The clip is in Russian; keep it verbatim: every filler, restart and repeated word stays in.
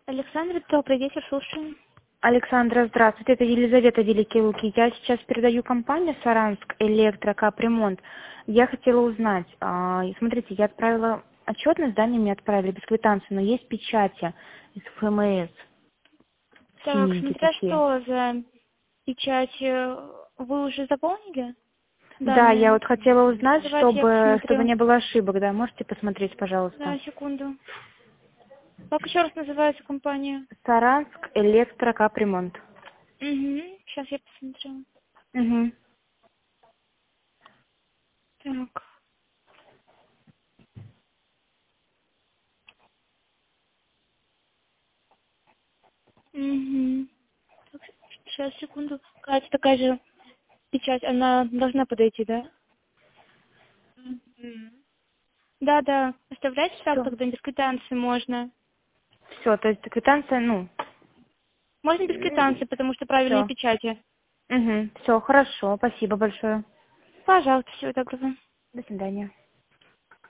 Александра, добрый вечер, слушаем. Александра, здравствуйте. Это Елизавета Великие Луки. Я сейчас передаю компанию «Саранск Электро Капремонт». Я хотела узнать, а, и смотрите, я отправила отчетность, да, они мне отправили без квитанции, но есть печати из ФМС, Так, синенькие смотря такие. что за печать, э, вы уже заполнили Да, я данные? вот хотела узнать, Давайте я чтобы, чтобы посмотрю. не было ошибок, да, можете посмотреть, пожалуйста. Да, секунду. Как еще раз называется компания? «Саранск Электро Капремонт». Угу, сейчас я посмотрю. Угу. Так. Угу. Сейчас, секунду. Катя, такая же печать, она должна подойти, да? Мгм. Да, да. Оставляйте так, Все. тогда без квитанции можно. Все, то есть квитанция, ну, Можно без квитанции, потому что правильные все. печати. Угу. Все, хорошо, спасибо большое. Пожалуйста, всего доброго. До свидания.